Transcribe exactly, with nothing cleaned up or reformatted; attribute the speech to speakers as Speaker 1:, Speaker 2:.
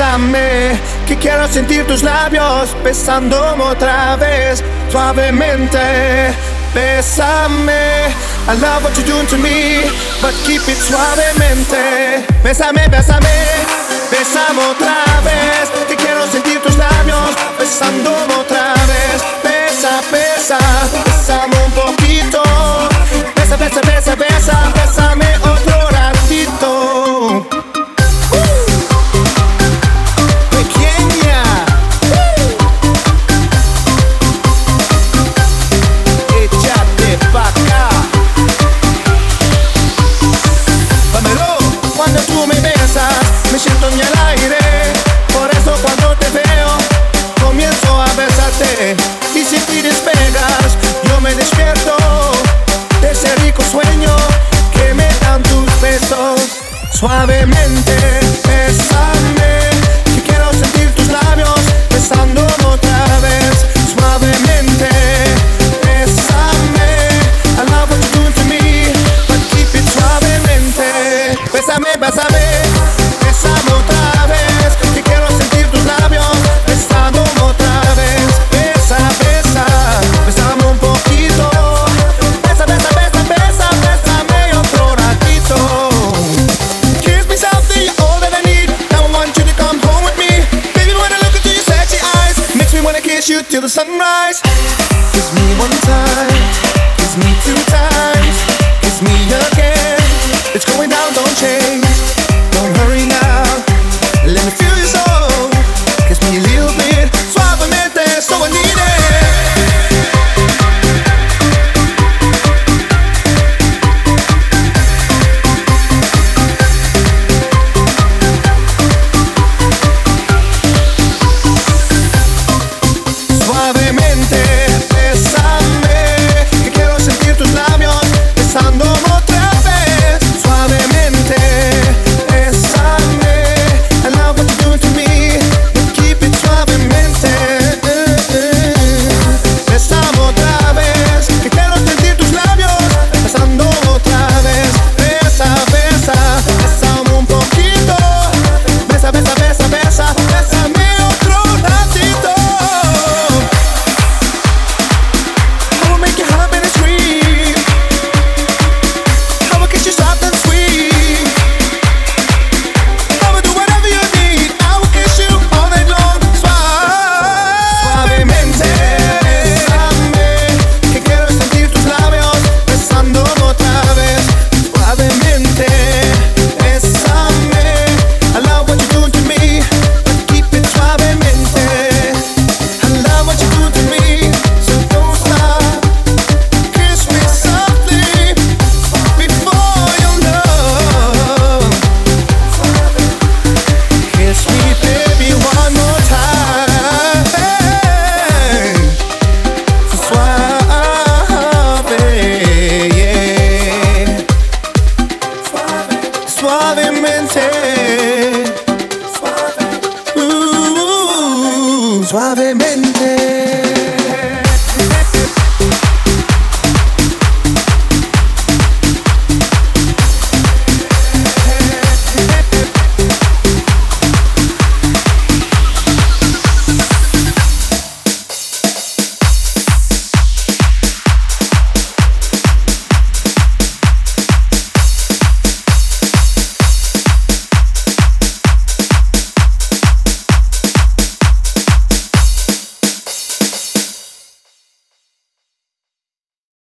Speaker 1: Bésame, que quiero sentir tus labios besándome otra vez, suavemente. Bésame, I love what you're doing to me, but keep it suavemente. Bésame, bésame, bésame otra vez, que quiero sentir tus labios besándome otra vez. Besa, besa, bésame un poquito. Besa, besa, besa, besa, bésame otro ratito. Me siento en el aire, por eso cuando te veo comienzo a besarte. Y si te despegas, yo me despierto de ese rico sueño que me dan tus besos. Suavemente, bésame, que quiero sentir tus labios besándome otra vez. Suavemente, bésame, I love what you're doing to me, but keep it suavemente. Bésame, bésame. Bésame otra vez, que quiero sentir tus labios besándome otra vez. Besa, besa, bésame un poquito. Besa, besa, besa, besa, bésame otro ratito. Kiss me softly, you're all that I need. Now I want you to come home with me. Baby, when I look into your sexy eyes, makes me wanna kiss you till the sunrise. Kiss me one time, kiss me two times, kiss me again. It's going down, don't change. Don't hurry now, let me feel your soul. Kiss me a little bit, suavemente, so I need suavemente, bésame, que quiero sentir tus labios besándome otra vez. Suavemente, bésame, I love what you're doing to me, but keep it suavemente. Bésame otra vez, que quiero sentir tus labios besándome otra vez. Besa, besa, bésame un poquito. Besa, besa, besa, besa, bésame otro ratito. I will make you happy and scream. I will kiss you soft and sweet. I will do whatever you need. I will kiss you all night long. Suavemente, bésame, que quiero sentir tus labios besándome otra vez. Suavemente, bésame, I love what you're doing to me, but keep it suavemente. I love what you're doing to me, so don't stop. Kiss me softly before you love. Kiss me, baby, one more time. Suave, yeah. Suavemente. Uh, suavemente.